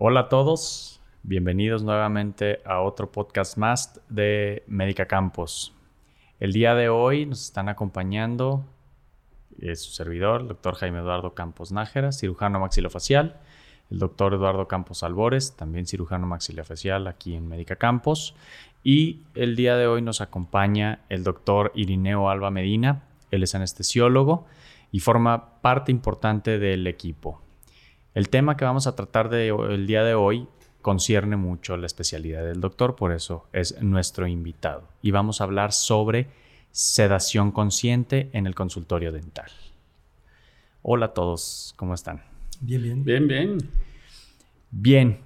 Hola a todos, bienvenidos nuevamente a otro podcast más de Médica Campos. El día de hoy nos están acompañando su servidor, el doctor Jaime Eduardo Campos Nájera, cirujano maxilofacial, el doctor Eduardo Campos Albores, también cirujano maxilofacial aquí en Médica Campos, y el día de hoy nos acompaña el doctor Irineo Alba Medina. Él es anestesiólogo y forma parte importante del equipo. El tema que vamos a tratar el día de hoy concierne mucho la especialidad del doctor, por eso es nuestro invitado. Y vamos a hablar sobre sedación consciente en el consultorio dental. Hola a todos, ¿cómo están? Bien. Bien.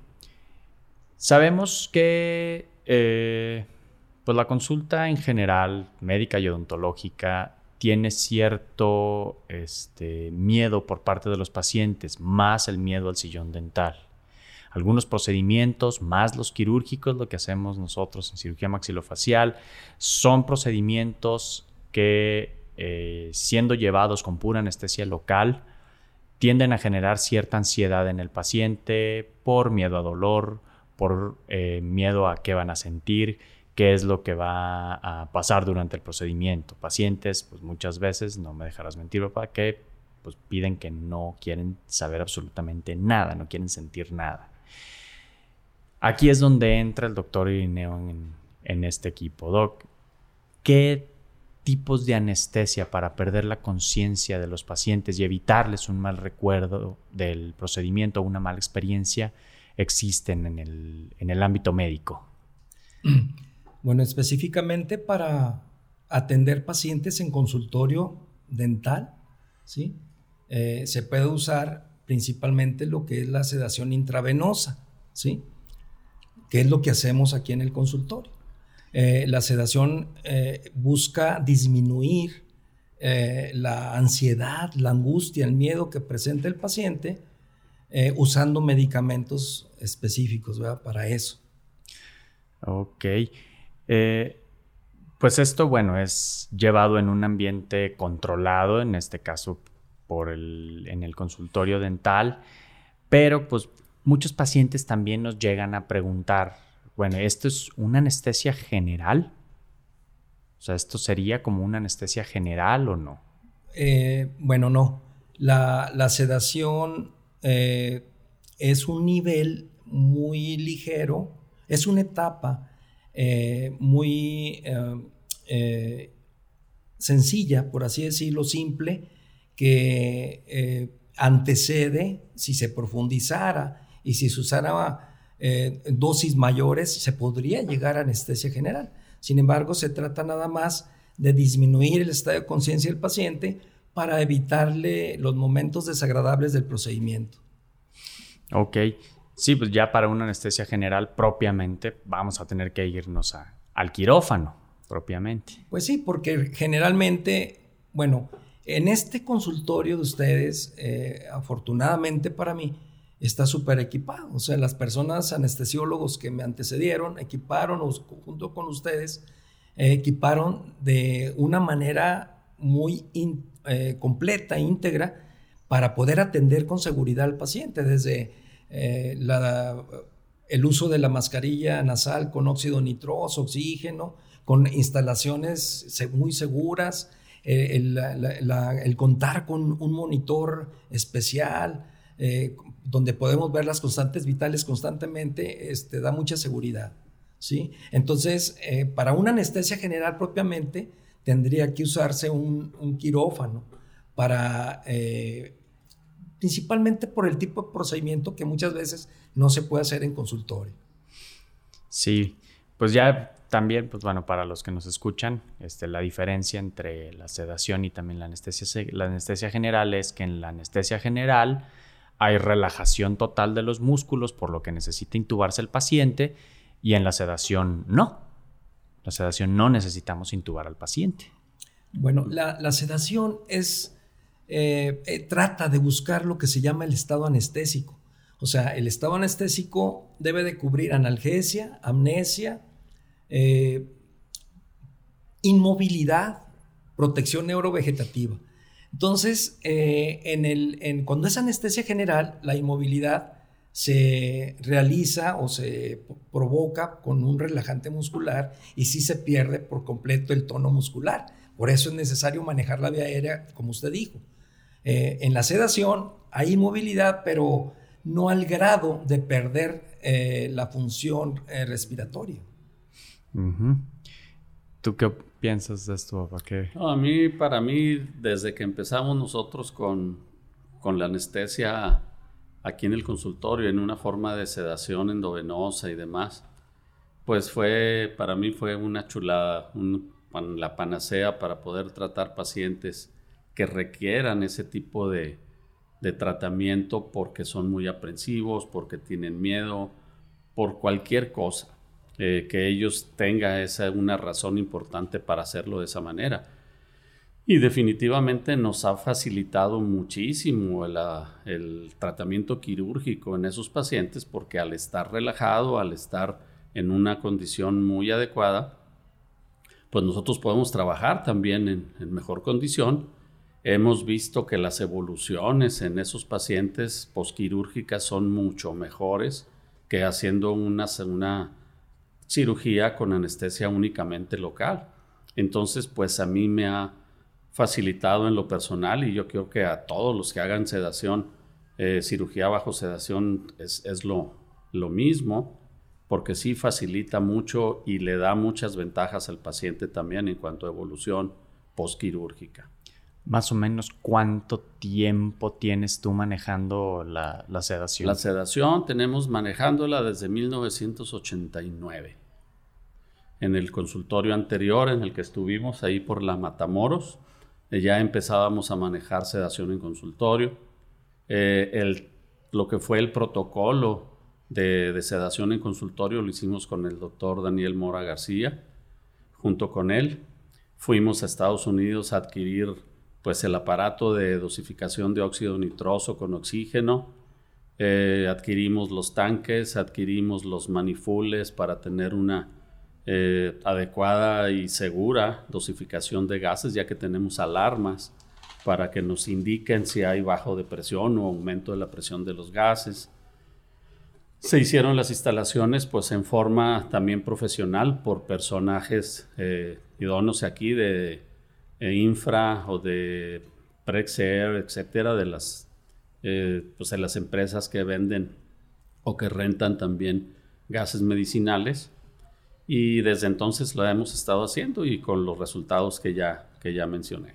Sabemos que pues la consulta en general, médica y odontológica, tiene cierto miedo por parte de los pacientes, más el miedo al sillón dental. Algunos procedimientos, más los quirúrgicos, lo que hacemos nosotros en cirugía maxilofacial, son procedimientos que, siendo llevados con pura anestesia local, tienden a generar cierta ansiedad en el paciente por miedo a dolor, por miedo a qué van a sentir, qué es lo que va a pasar durante el procedimiento. Pacientes, pues muchas veces, no me dejarás mentir, papá, que pues piden que no quieren saber absolutamente nada, no quieren sentir nada. Aquí es donde entra el doctor Irineo en este equipo. Doc, ¿qué tipos de anestesia para perder la conciencia de los pacientes y evitarles un mal recuerdo del procedimiento o una mala experiencia existen en el ámbito médico? Bueno, específicamente para atender pacientes en consultorio dental, ¿sí? Se puede usar principalmente lo que es la sedación intravenosa, ¿sí? Que es lo que hacemos aquí en el consultorio. La sedación busca disminuir la ansiedad, la angustia, el miedo que presenta el paciente usando medicamentos específicos, ¿verdad? Para eso. Ok. Pues esto, bueno, es llevado en un ambiente controlado, en este caso en el consultorio dental, pero pues muchos pacientes también nos llegan a preguntar, bueno, ¿esto es una anestesia general? O sea, ¿esto sería como una anestesia general o no? Bueno, no. La sedación es un nivel muy ligero, es una etapa muy sencilla, por así decirlo, simple, que antecede, si se profundizara y si se usara dosis mayores, se podría llegar a anestesia general. Sin embargo, se trata nada más de disminuir el estado de conciencia del paciente para evitarle los momentos desagradables del procedimiento. Ok. Sí, pues ya para una anestesia general propiamente vamos a tener que irnos al quirófano propiamente. Pues sí, porque generalmente, bueno, en este consultorio de ustedes, afortunadamente para mí, está súper equipado. O sea, las personas anestesiólogos que me antecedieron equiparon, junto con ustedes, equiparon de una manera muy completa, íntegra, para poder atender con seguridad al paciente, desde el uso de la mascarilla nasal con óxido nitroso, oxígeno, con instalaciones muy seguras, el contar con un monitor especial donde podemos ver las constantes vitales constantemente, da mucha seguridad, ¿sí? Entonces, para una anestesia general propiamente, tendría que usarse un quirófano para principalmente por el tipo de procedimiento que muchas veces no se puede hacer en consultorio. Sí, pues ya también, pues bueno, para los que nos escuchan, la diferencia entre la sedación y también la anestesia general es que en la anestesia general hay relajación total de los músculos, por lo que necesita intubarse el paciente, y en la sedación no. La sedación no necesitamos intubar al paciente. Bueno, la sedación es... trata de buscar lo que se llama el estado anestésico. O sea, el estado anestésico debe de cubrir analgesia, amnesia, inmovilidad, protección neurovegetativa. Entonces, cuando es anestesia general, la inmovilidad se realiza o se provoca con un relajante muscular y sí se pierde por completo el tono muscular. Por eso es necesario manejar la vía aérea, como usted dijo. En la sedación hay movilidad, pero no al grado de perder la función respiratoria. Uh-huh. ¿Tú qué piensas de esto, papá? No, para mí, desde que empezamos nosotros con la anestesia aquí en el consultorio, en una forma de sedación endovenosa y demás, pues para mí fue una chulada, la panacea para poder tratar pacientes que requieran ese tipo de tratamiento porque son muy aprensivos, porque tienen miedo, por cualquier cosa, que ellos tengan una razón importante para hacerlo de esa manera. Y definitivamente nos ha facilitado muchísimo el tratamiento quirúrgico en esos pacientes, porque al estar relajado, al estar en una condición muy adecuada, pues nosotros podemos trabajar también en mejor condición. Hemos visto que las evoluciones en esos pacientes posquirúrgicas son mucho mejores que haciendo una cirugía con anestesia únicamente local. Entonces, pues a mí me ha facilitado en lo personal, y yo creo que a todos los que hagan sedación, cirugía bajo sedación es lo mismo, porque sí facilita mucho y le da muchas ventajas al paciente también en cuanto a evolución postquirúrgica. Más o menos, ¿cuánto tiempo tienes tú manejando la sedación? La sedación tenemos manejándola desde 1989. En el consultorio anterior en el que estuvimos, ahí por la Matamoros, ya empezábamos a manejar sedación en consultorio. Lo que fue el protocolo de sedación en consultorio lo hicimos con el doctor Daniel Mora García. Junto con él fuimos a Estados Unidos a adquirir pues el aparato de dosificación de óxido nitroso con oxígeno. Adquirimos los tanques, adquirimos los manifules para tener una adecuada y segura dosificación de gases, ya que tenemos alarmas para que nos indiquen si hay bajo de presión o aumento de la presión de los gases. Se hicieron las instalaciones pues en forma también profesional por personajes idóneos aquí de Infra o de Praxair, etcétera, de las empresas que venden o que rentan también gases medicinales. Y desde entonces lo hemos estado haciendo y con los resultados que ya mencioné.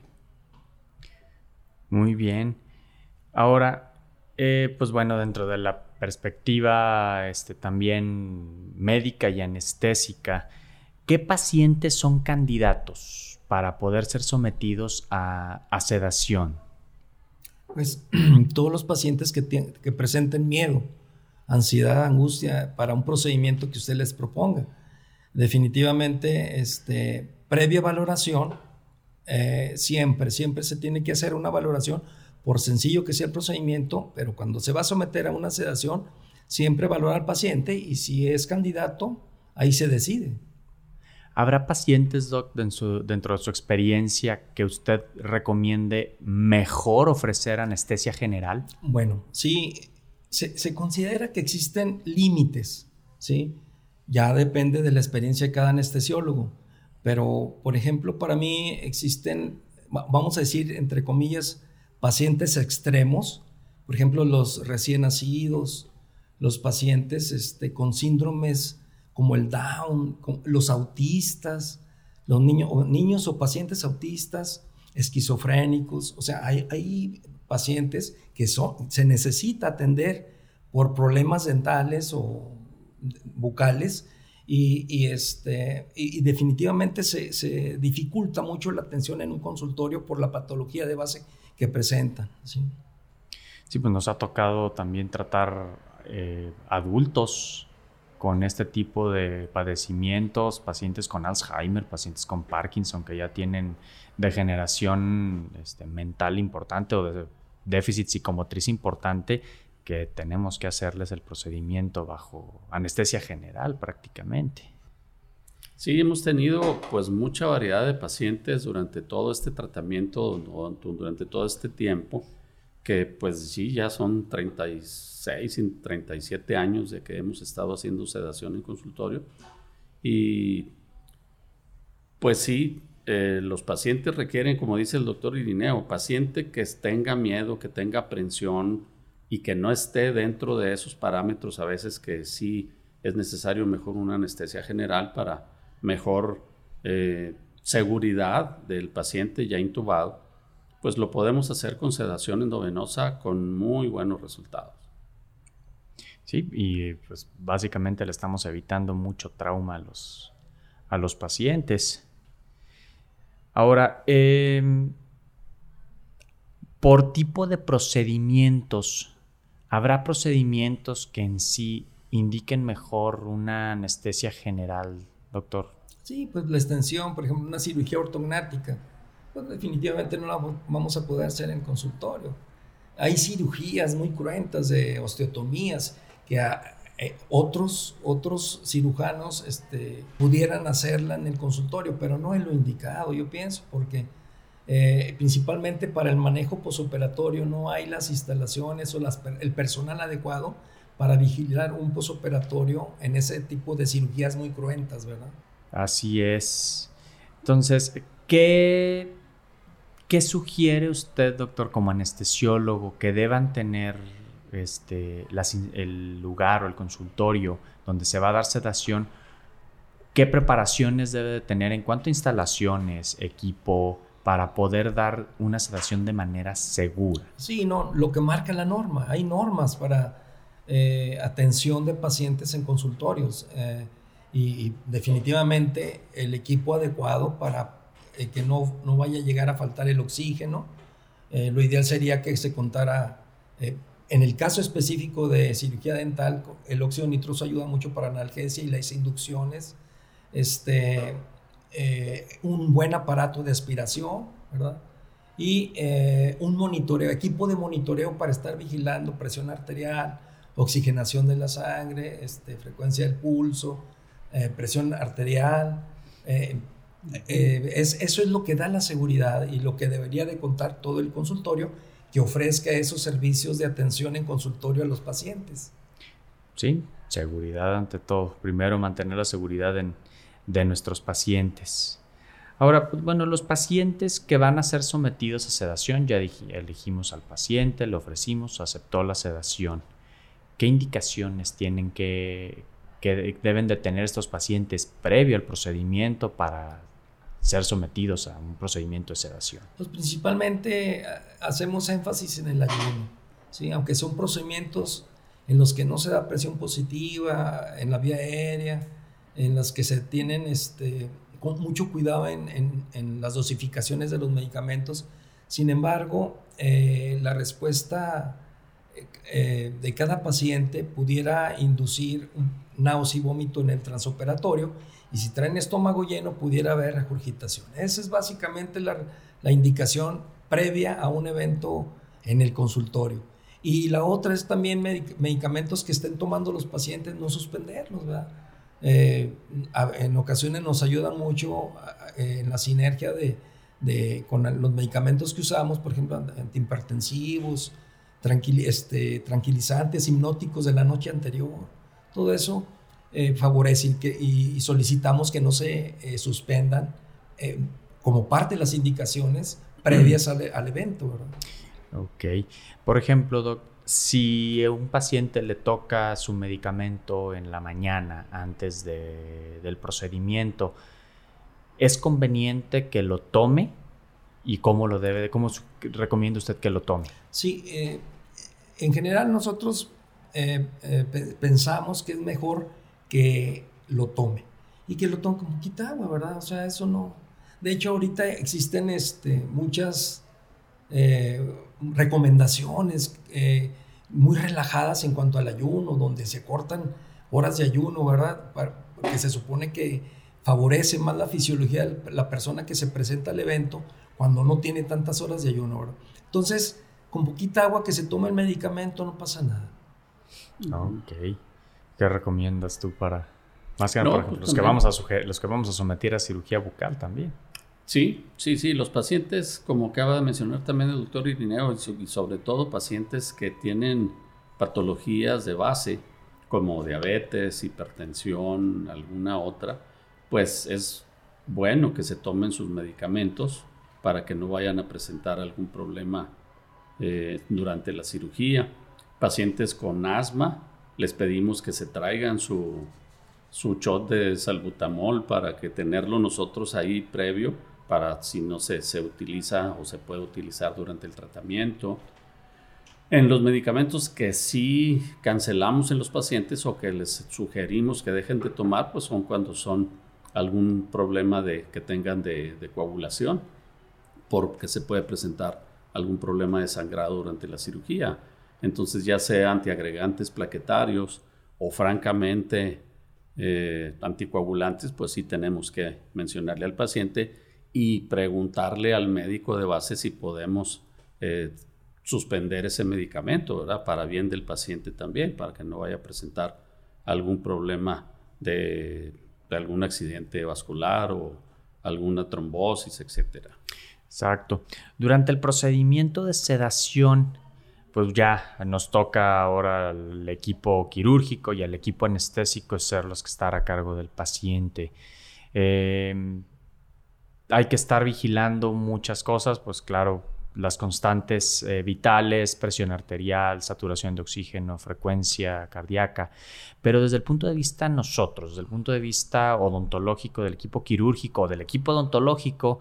Muy bien. Ahora, pues bueno, dentro de la perspectiva también médica y anestésica, ¿qué pacientes son candidatos para poder ser sometidos a sedación? Pues todos los pacientes que presenten miedo, ansiedad, angustia para un procedimiento que usted les proponga. Definitivamente, previa valoración, siempre se tiene que hacer una valoración, por sencillo que sea el procedimiento, pero cuando se va a someter a una sedación, siempre valora al paciente y si es candidato, ahí se decide. ¿Habrá pacientes, doc, dentro de su experiencia que usted recomiende mejor ofrecer anestesia general? Bueno, sí, se considera que existen límites, ¿sí? Ya depende de la experiencia de cada anestesiólogo, pero, por ejemplo, para mí existen, vamos a decir, entre comillas, pacientes extremos, por ejemplo, los recién nacidos, los pacientes con síndromes como el Down, los autistas, los niños o pacientes autistas, esquizofrénicos. O sea, hay pacientes que se necesita atender por problemas dentales o bucales y definitivamente se dificulta mucho la atención en un consultorio por la patología de base que presentan. Sí, pues nos ha tocado también tratar adultos con este tipo de padecimientos, pacientes con Alzheimer, pacientes con Parkinson, que ya tienen degeneración mental importante o de déficit psicomotriz importante, que tenemos que hacerles el procedimiento bajo anestesia general prácticamente. Sí, hemos tenido pues mucha variedad de pacientes durante todo este tratamiento, durante todo este tiempo, que pues sí, ya son 36 y 37 años de que hemos estado haciendo sedación en consultorio. Y pues sí, los pacientes requieren, como dice el doctor Irineo, paciente que tenga miedo, que tenga aprensión y que no esté dentro de esos parámetros, a veces que sí es necesario mejor una anestesia general para mejor seguridad del paciente ya intubado, pues lo podemos hacer con sedación endovenosa con muy buenos resultados. Sí, y pues básicamente le estamos evitando mucho trauma a los pacientes. Ahora, por tipo de procedimientos, ¿habrá procedimientos que en sí indiquen mejor una anestesia general, doctor? Sí, pues la extensión, por ejemplo, una cirugía ortognática, pues definitivamente no la vamos a poder hacer en consultorio. Hay cirugías muy cruentas de osteotomías que otros cirujanos pudieran hacerla en el consultorio, pero no es lo indicado, yo pienso, porque principalmente para el manejo posoperatorio no hay las instalaciones o el personal adecuado para vigilar un posoperatorio en ese tipo de cirugías muy cruentas, ¿verdad? Así es. Entonces, ¿qué sugiere usted, doctor, como anestesiólogo, que deban tener el lugar o el consultorio donde se va a dar sedación? ¿Qué preparaciones debe de tener en cuanto a instalaciones, equipo, para poder dar una sedación de manera segura? Sí, no, lo que marca la norma. Hay normas para atención de pacientes en consultorios y definitivamente el equipo adecuado para que no vaya a llegar a faltar el oxígeno. Lo ideal sería que se contara, en el caso específico de cirugía dental, el óxido nitroso ayuda mucho para analgesia y las inducciones. Un buen aparato de aspiración, ¿verdad? Y un monitoreo, equipo de monitoreo para estar vigilando presión arterial, oxigenación de la sangre, frecuencia del pulso, presión arterial. Eso es lo que da la seguridad y lo que debería de contar todo el consultorio, que ofrezca esos servicios de atención en consultorio a los pacientes. Sí, seguridad ante todo. Primero mantener la seguridad de nuestros pacientes. Ahora, pues bueno, los pacientes que van a ser sometidos a sedación, ya elegimos al paciente, le ofrecimos, aceptó la sedación. ¿Qué indicaciones tienen que deben de tener estos pacientes previo al procedimiento para ser sometidos a un procedimiento de sedación? Pues principalmente hacemos énfasis en el ayuno, ¿sí? Aunque son procedimientos en los que no se da presión positiva en la vía aérea, en las que se tienen con mucho cuidado en las dosificaciones de los medicamentos. Sin embargo, la respuesta de cada paciente pudiera inducir náusea y vómito en el transoperatorio, y si traen estómago lleno pudiera haber regurgitación. Esa es básicamente la indicación previa a un evento en el consultorio. Y la otra es también medicamentos que estén tomando los pacientes, no suspenderlos, ¿verdad? En ocasiones nos ayuda mucho en la sinergia con los medicamentos que usamos, por ejemplo, antihipertensivos, tranquilizantes, hipnóticos de la noche anterior. Todo eso favorece y solicitamos que no se suspendan como parte de las indicaciones previas al evento, ¿verdad? Ok. Por ejemplo, doc, si a un paciente le toca su medicamento en la mañana antes del procedimiento, ¿es conveniente que lo tome? ¿Y cómo recomienda usted que lo tome? Sí, en general nosotros pensamos que es mejor que lo tome y que lo tome con poquita agua, ¿verdad? O sea, eso no. De hecho, ahorita existen muchas recomendaciones muy relajadas en cuanto al ayuno, donde se cortan horas de ayuno, ¿verdad? Porque se supone que favorece más la fisiología de la persona que se presenta al evento cuando no tiene tantas horas de ayuno, ¿verdad? Entonces, con poquita agua que se tome el medicamento no pasa nada. Ok. ¿Qué recomiendas tú para, más que nada, por ejemplo, los que vamos a someter a cirugía bucal también? Sí, los pacientes, como acaba de mencionar también el doctor Irineo, y sobre todo pacientes que tienen patologías de base, como diabetes, hipertensión, alguna otra, pues es bueno que se tomen sus medicamentos para que no vayan a presentar algún problema durante la cirugía. Pacientes con asma, les pedimos que se traigan su shot de salbutamol para que tenerlo nosotros ahí previo, para si no se utiliza o se puede utilizar durante el tratamiento. En los medicamentos que sí cancelamos en los pacientes o que les sugerimos que dejen de tomar, pues son cuando son algún problema que tengan de coagulación, porque se puede presentar algún problema de sangrado durante la cirugía. Entonces, ya sea antiagregantes plaquetarios o francamente anticoagulantes, pues sí tenemos que mencionarle al paciente y preguntarle al médico de base si podemos suspender ese medicamento, ¿verdad? Para bien del paciente también, para que no vaya a presentar algún problema de algún accidente vascular o alguna trombosis, etcétera. Exacto. Durante el procedimiento de sedación, pues ya nos toca ahora al equipo quirúrgico y al equipo anestésico ser los que están a cargo del paciente. Hay que estar vigilando muchas cosas, pues claro, las constantes vitales, presión arterial, saturación de oxígeno, frecuencia cardíaca, pero desde el punto de vista nosotros, desde el punto de vista odontológico del equipo quirúrgico, del equipo odontológico,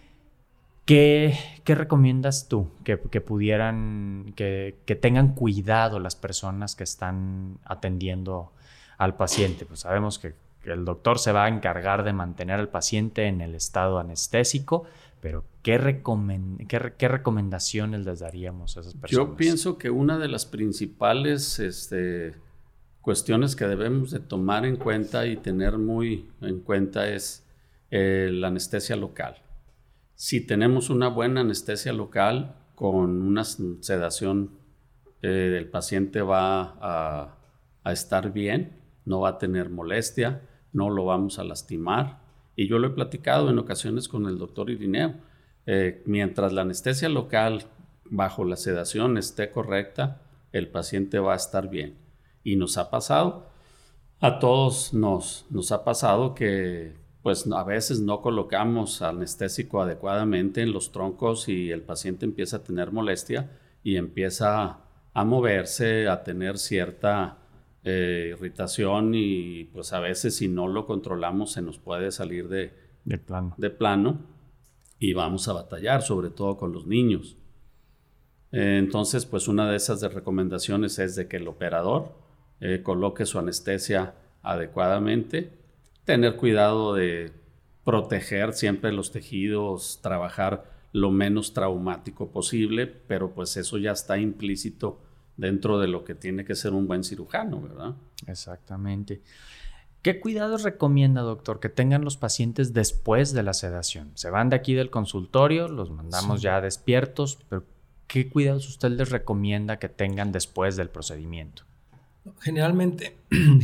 ¿qué recomiendas tú que pudieran, que tengan cuidado las personas que están atendiendo al paciente? Pues sabemos que el doctor se va a encargar de mantener al paciente en el estado anestésico, pero ¿qué recomendaciones les daríamos a esas personas? Yo pienso que una de las principales cuestiones que debemos de tomar en cuenta y tener muy en cuenta es la anestesia local. Si tenemos una buena anestesia local con una sedación, el paciente va a estar bien, no va a tener molestia, no lo vamos a lastimar. Y yo lo he platicado en ocasiones con el doctor Irineo. Mientras la anestesia local bajo la sedación esté correcta, el paciente va a estar bien. Y nos ha pasado, a todos nos ha pasado que pues a veces no colocamos anestésico adecuadamente en los troncos y el paciente empieza a tener molestia y empieza a moverse, a tener cierta irritación y pues a veces si no lo controlamos se nos puede salir de plano y vamos a batallar, sobre todo con los niños. Entonces pues una de esas recomendaciones es de que el operador coloque su anestesia adecuadamente, tener cuidado de proteger siempre los tejidos, trabajar lo menos traumático posible, pero pues eso ya está implícito dentro de lo que tiene que ser un buen cirujano, ¿verdad? Exactamente. ¿Qué cuidados recomienda, doctor, que tengan los pacientes después de la sedación? Se van de aquí del consultorio, los mandamos ya despiertos, pero ¿qué cuidados usted les recomienda que tengan después del procedimiento? Generalmente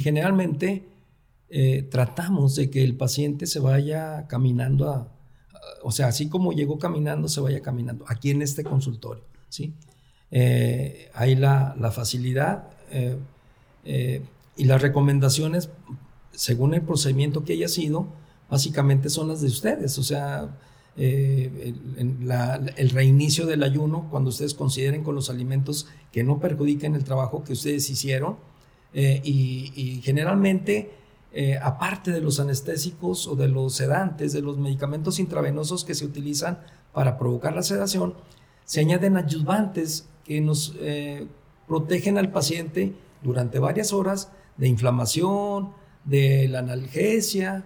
tratamos de que el paciente se vaya caminando, o sea, así como llegó caminando, se vaya caminando aquí en este consultorio, ¿sí? Hay la facilidad y las recomendaciones según el procedimiento que haya sido, básicamente son las de ustedes, o sea, el reinicio del ayuno cuando ustedes consideren con los alimentos que no perjudiquen el trabajo que ustedes hicieron y generalmente aparte de los anestésicos o de los sedantes, de los medicamentos intravenosos que se utilizan para provocar la sedación, se añaden adyuvantes que nos protegen al paciente durante varias horas de inflamación, de la analgesia,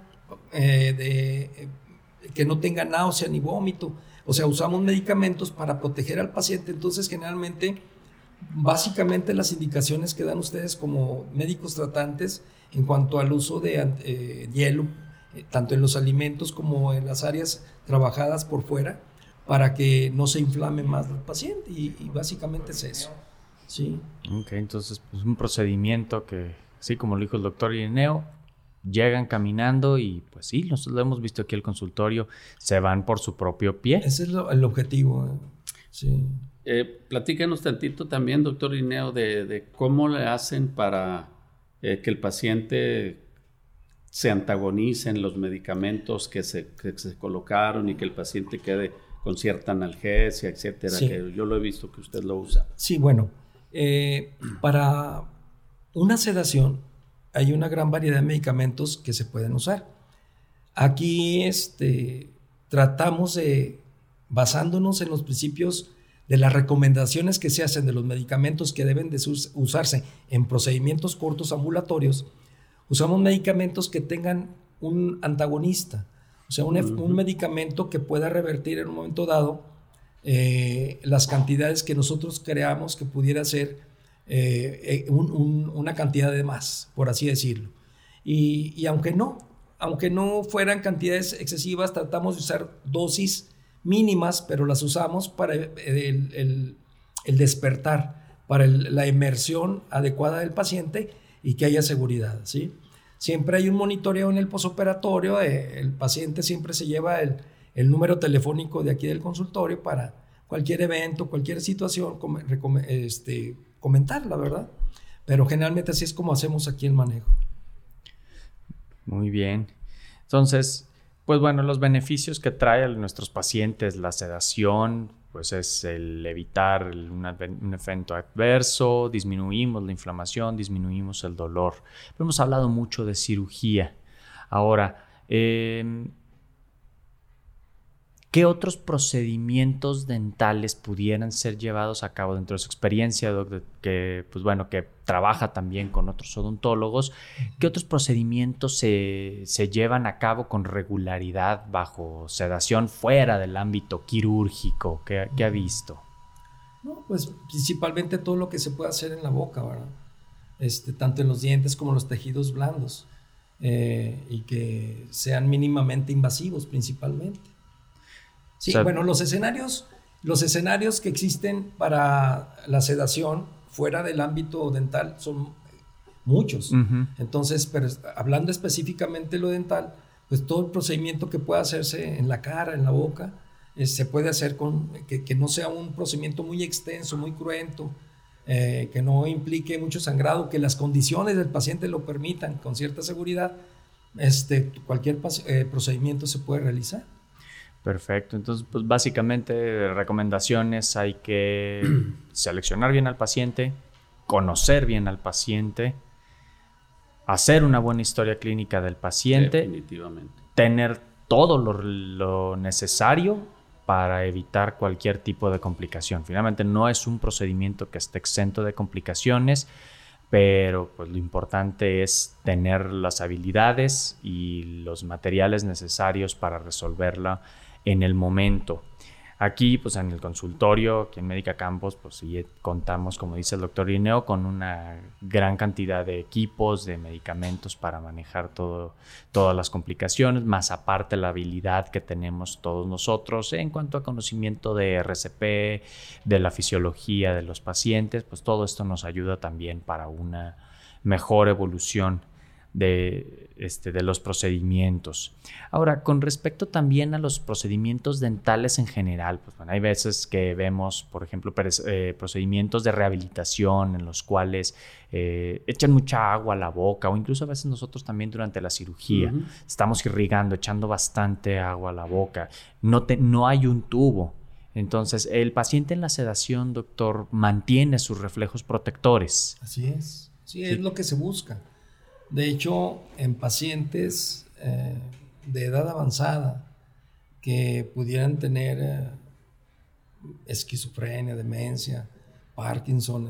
que no tenga náusea ni vómito. O sea, usamos medicamentos para proteger al paciente. Entonces, generalmente, básicamente las indicaciones que dan ustedes como médicos tratantes en cuanto al uso de hielo, tanto en los alimentos como en las áreas trabajadas por fuera, para que no se inflame más el paciente y básicamente es eso. Sí. Ok, entonces pues un procedimiento que, sí, como lo dijo el doctor Irineo, llegan caminando y pues sí, nosotros lo hemos visto aquí en el consultorio, se van por su propio pie. Ese es el objetivo. Sí. Platícanos tantito también, doctor Irineo, de cómo le hacen para que el paciente se antagonice en los medicamentos que se colocaron y que el paciente quede con cierta analgesia, etcétera, sí. Que yo lo he visto que usted lo usa. Sí, bueno, para una sedación hay una gran variedad de medicamentos que se pueden usar. Aquí tratamos de, basándonos en los principios de las recomendaciones que se hacen de los medicamentos que deben de usarse en procedimientos cortos ambulatorios, usamos medicamentos que tengan un antagonista, o sea, un medicamento que pueda revertir en un momento dado las cantidades que nosotros creamos que pudiera ser una cantidad de más, por así decirlo. Y aunque no fueran cantidades excesivas, tratamos de usar dosis mínimas, pero las usamos para el despertar, para la inmersión adecuada del paciente y que haya seguridad, ¿sí? Siempre hay un monitoreo en el posoperatorio, el paciente siempre se lleva el número telefónico de aquí del consultorio para cualquier evento, cualquier situación, comentarla, ¿verdad? Pero generalmente así es como hacemos aquí el manejo. Muy bien. Entonces, pues bueno, los beneficios que trae a nuestros pacientes la sedación, pues es el evitar un evento adverso, disminuimos la inflamación, disminuimos el dolor. Pero hemos hablado mucho de cirugía. Ahora, ¿qué otros procedimientos dentales pudieran ser llevados a cabo dentro de su experiencia, doc, que trabaja también con otros odontólogos? ¿Qué otros procedimientos se llevan a cabo con regularidad bajo sedación fuera del ámbito quirúrgico? ¿Qué ha visto? No, pues principalmente todo lo que se puede hacer en la boca, ¿verdad? Tanto en los dientes como en los tejidos blandos, y que sean mínimamente invasivos principalmente. Sí, o sea, bueno, los escenarios que existen para la sedación fuera del ámbito dental son muchos. Uh-huh. Entonces, pero hablando específicamente de lo dental, pues todo el procedimiento que pueda hacerse en la cara, en la boca, se puede hacer que no sea un procedimiento muy extenso, muy cruento, que no implique mucho sangrado, que las condiciones del paciente lo permitan con cierta seguridad. Cualquier procedimiento se puede realizar. Perfecto. Entonces, pues básicamente recomendaciones: hay que seleccionar bien al paciente, conocer bien al paciente, hacer una buena historia clínica del paciente, definitivamente, tener todo lo necesario para evitar cualquier tipo de complicación. Finalmente no es un procedimiento que esté exento de complicaciones, pero pues lo importante es tener las habilidades y los materiales necesarios para resolverla en el momento. Aquí, pues en el consultorio, aquí en Médica Campos, pues sí contamos, como dice el doctor Irineo, con una gran cantidad de equipos, de medicamentos para manejar todas las complicaciones, más aparte la habilidad que tenemos todos nosotros en cuanto a conocimiento de RCP, de la fisiología de los pacientes, pues todo esto nos ayuda también para una mejor evolución de los procedimientos. Ahora, con respecto también a los procedimientos dentales en general, pues bueno, hay veces que vemos, por ejemplo, procedimientos de rehabilitación en los cuales echan mucha agua a la boca, o incluso a veces nosotros también durante la cirugía estamos irrigando, echando bastante agua a la boca. No hay un tubo. Entonces, el paciente en la sedación, doctor, mantiene sus reflejos protectores. Así es. Sí, es lo que se busca. De hecho, en pacientes de edad avanzada que pudieran tener esquizofrenia, demencia, Parkinson,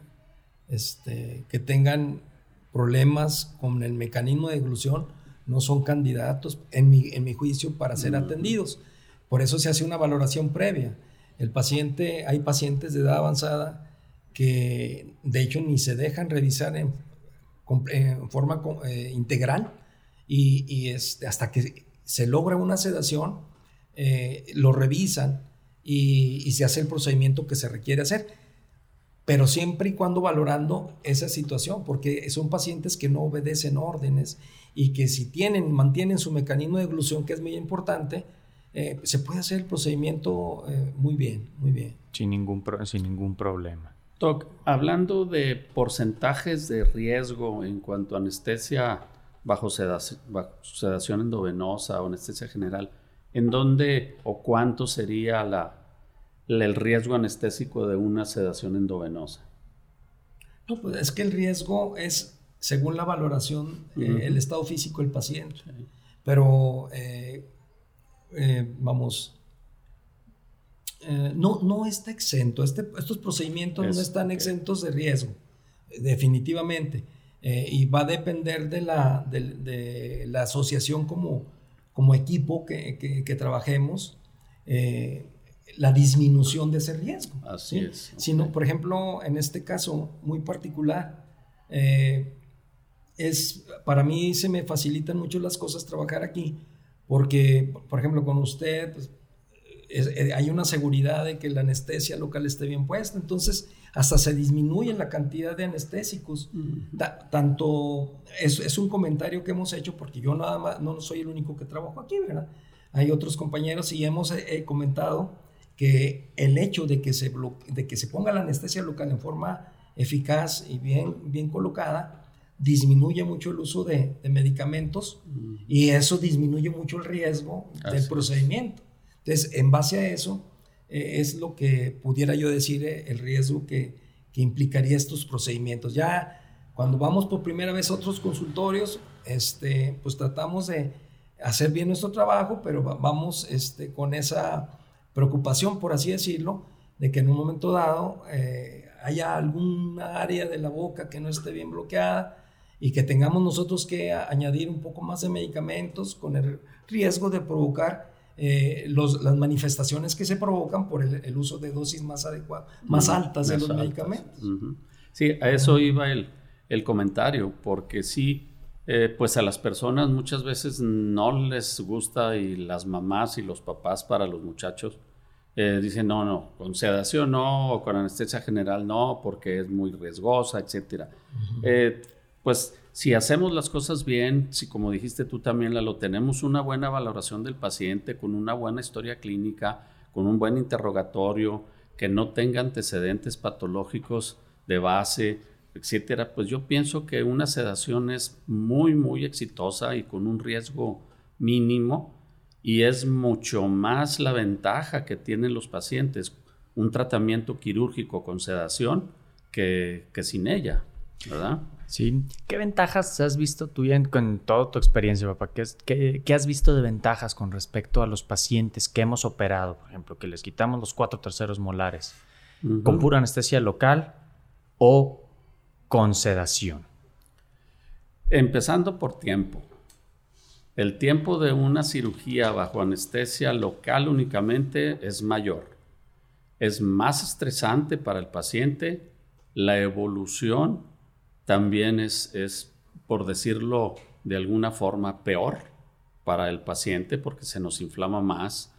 que tengan problemas con el mecanismo de deglución, no son candidatos, en mi juicio, para ser atendidos. Por eso se hace una valoración previa. Hay pacientes de edad avanzada que de hecho ni se dejan revisar en forma integral y hasta que se logra una sedación, lo revisan y se hace el procedimiento que se requiere hacer. pero siempre y cuando valorando esa situación, porque son pacientes que no obedecen órdenes y que si mantienen su mecanismo de eglución, que es muy importante, se puede hacer el procedimiento muy bien, muy bien. Sin ningún problema. Doc, hablando de porcentajes de riesgo en cuanto a anestesia bajo sedación endovenosa o anestesia general, ¿en dónde o cuánto sería el riesgo anestésico de una sedación endovenosa? No, pues es que el riesgo es según la valoración, el estado físico del paciente. Sí. Pero, no está exento. Estos procedimientos no están exentos de riesgo, definitivamente. Y va a depender de la asociación como equipo que trabajemos, la disminución de ese riesgo. Así ¿sí? es. Okay. Sino, por ejemplo, en este caso muy particular, para mí se me facilitan mucho las cosas trabajar aquí, porque, por ejemplo, con usted pues, hay una seguridad de que la anestesia local esté bien puesta, entonces hasta se disminuye la cantidad de anestésicos. Tanto es un comentario que hemos hecho, porque yo nada más no soy el único que trabajo aquí, ¿verdad? Hay otros compañeros y hemos comentado que el hecho de que se ponga la anestesia local en forma eficaz y bien colocada disminuye mucho el uso de medicamentos y eso disminuye mucho el riesgo del procedimiento. Entonces, en base a eso, es lo que pudiera yo decir el riesgo que implicaría estos procedimientos. Ya cuando vamos por primera vez a otros consultorios, pues tratamos de hacer bien nuestro trabajo, pero vamos con esa preocupación, por así decirlo, de que en un momento dado haya alguna área de la boca que no esté bien bloqueada y que tengamos nosotros que añadir un poco más de medicamentos con el riesgo de provocar las manifestaciones que se provocan por el uso de dosis más adecuadas, más altas de los medicamentos. Sí, a eso iba el comentario, porque sí, pues a las personas muchas veces no les gusta, y las mamás y los papás para los muchachos dicen no, con sedación no, o con anestesia general no, porque es muy riesgosa, etcétera. Pues si hacemos las cosas bien, si como dijiste tú también, Lalo, tenemos una buena valoración del paciente, con una buena historia clínica, con un buen interrogatorio, que no tenga antecedentes patológicos de base, etcétera, pues yo pienso que una sedación es muy, muy exitosa y con un riesgo mínimo, y es mucho más la ventaja que tienen los pacientes un tratamiento quirúrgico con sedación que sin ella, ¿verdad? Sí. ¿Qué ventajas has visto tú con toda tu experiencia, papá? ¿Qué has visto de ventajas con respecto a los pacientes que hemos operado? Por ejemplo, que les quitamos los 4/3 molares con pura anestesia local o con sedación. Empezando por tiempo. El tiempo de una cirugía bajo anestesia local únicamente es mayor. Es más estresante para el paciente. La evolución también es, por decirlo de alguna forma, peor para el paciente, porque se nos inflama más.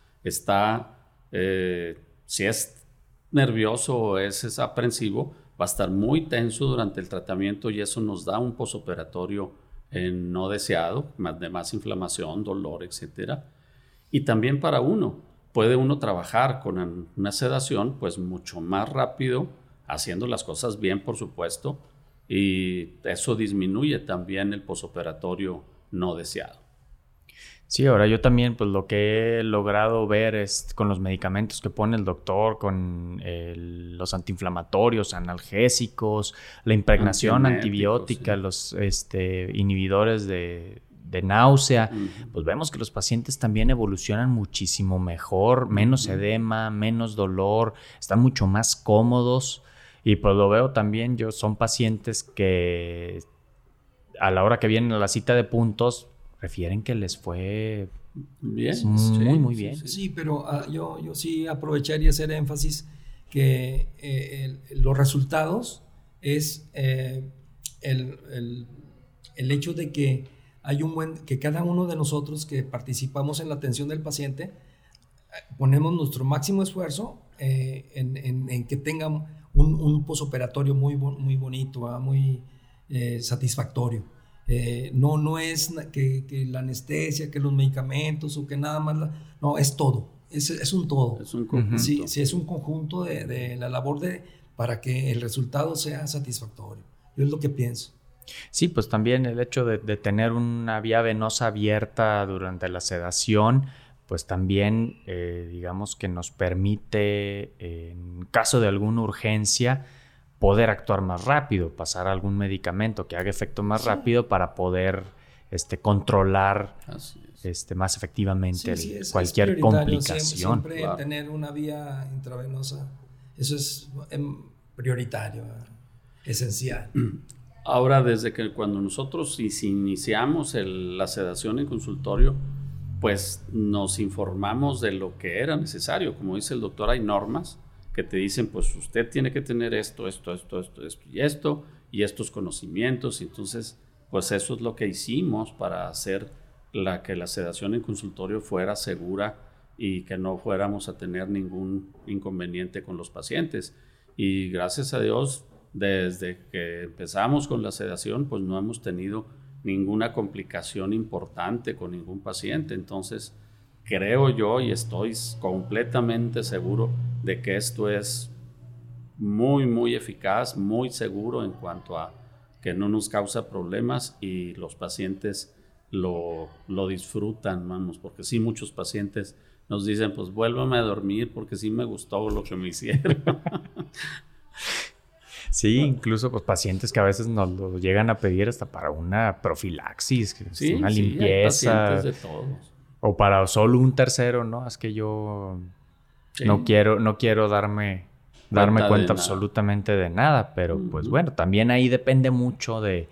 Si es nervioso o es aprensivo, va a estar muy tenso durante el tratamiento, y eso nos da un posoperatorio no deseado, de más inflamación, dolor, etc. Y también para puede uno trabajar con una sedación pues mucho más rápido, haciendo las cosas bien, por supuesto, y eso disminuye también el posoperatorio no deseado. Sí, ahora yo también, pues lo que he logrado ver es con los medicamentos que pone el doctor, con los antiinflamatorios, analgésicos, la impregnación antibiótica, sí, los inhibidores de náusea, pues vemos que los pacientes también evolucionan muchísimo mejor, menos edema, menos dolor, están mucho más cómodos. Y pues lo veo también, son pacientes que a la hora que vienen a la cita de puntos refieren que les fue bien, muy bien. Sí, pero yo sí aprovecharía hacer énfasis que los resultados es el hecho de que hay que cada uno de nosotros que participamos en la atención del paciente ponemos nuestro máximo esfuerzo en que tengan un posoperatorio muy bonito, muy satisfactorio. No es que la anestesia, que los medicamentos o que nada más, no, es todo, es un todo. Es un conjunto. Sí, es un conjunto de la labor para que el resultado sea satisfactorio. Yo es lo que pienso. Sí, pues también el hecho de tener una vía venosa abierta durante la sedación, pues también digamos que nos permite, en caso de alguna urgencia, poder actuar más rápido, pasar algún medicamento que haga efecto más rápido para poder controlar más efectivamente cualquier complicación. Siempre claro. Tener una vía intravenosa, eso es prioritario, esencial. Ahora, desde que cuando nosotros iniciamos la sedación en consultorio, pues nos informamos de lo que era necesario. Como dice el doctor, hay normas que te dicen, pues usted tiene que tener esto y estos conocimientos. Entonces, pues eso es lo que hicimos para hacer que la sedación en consultorio fuera segura y que no fuéramos a tener ningún inconveniente con los pacientes. Y gracias a Dios, desde que empezamos con la sedación, pues no hemos tenido ninguna complicación importante con ningún paciente. Entonces, creo yo y estoy completamente seguro de que esto es muy, muy eficaz, muy seguro en cuanto a que no nos causa problemas y los pacientes lo disfrutan, vamos, porque sí, muchos pacientes nos dicen, pues vuélvame a dormir porque sí me gustó lo que me hicieron. Sí, incluso pues pacientes que a veces nos lo llegan a pedir hasta para una profilaxis, sí, una limpieza. Hay pacientes de todos. O para solo un tercero, ¿no? Es que yo no quiero darme cuenta absolutamente de nada, pero pues bueno, también ahí depende mucho del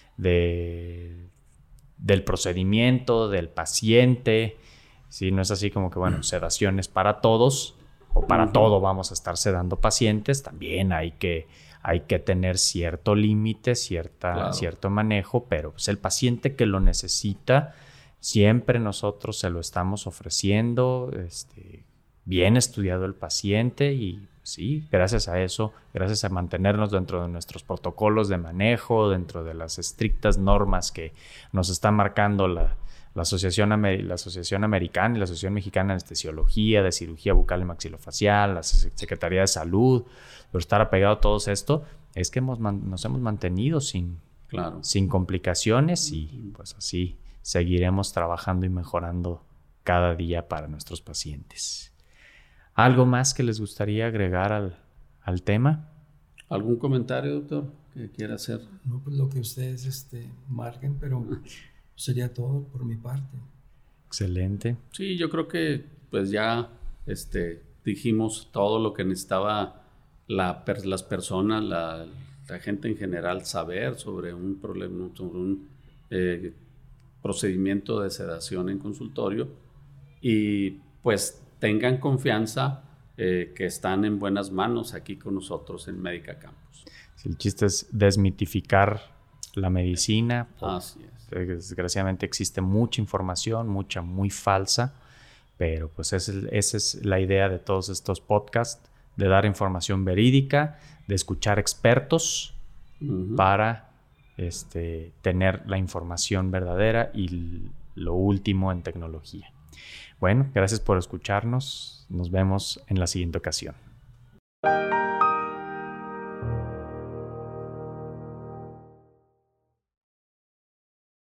procedimiento, del paciente. Sí, no es así como que, bueno, sedaciones para todos o para todo vamos a estar sedando pacientes. También hay que tener cierto límite, cierto manejo, pero pues el paciente que lo necesita, siempre nosotros se lo estamos ofreciendo, bien estudiado el paciente y sí, gracias a eso, gracias a mantenernos dentro de nuestros protocolos de manejo, dentro de las estrictas normas que nos está marcando la Asociación Americana y la Asociación Mexicana de Anestesiología, de Cirugía Bucal y Maxilofacial, la Secretaría de Salud, por estar apegado a todo esto, es que nos hemos mantenido sin complicaciones y pues así seguiremos trabajando y mejorando cada día para nuestros pacientes. ¿Algo más que les gustaría agregar al tema? ¿Algún comentario, doctor, que quiera hacer? No, pues lo que ustedes marquen, pero sería todo por mi parte. Excelente. Sí, yo creo que pues ya dijimos todo lo que necesitaba las personas, la gente en general saber sobre un problema, sobre un procedimiento de sedación en consultorio y pues tengan confianza que están en buenas manos aquí con nosotros en Médica Campus. Sí, el chiste es desmitificar la medicina. Así es. Desgraciadamente existe mucha información, muy falsa, pero pues esa es la idea de todos estos podcasts, de dar información verídica, de escuchar expertos para tener la información verdadera y lo último en tecnología. Bueno, gracias por escucharnos. Nos vemos en la siguiente ocasión.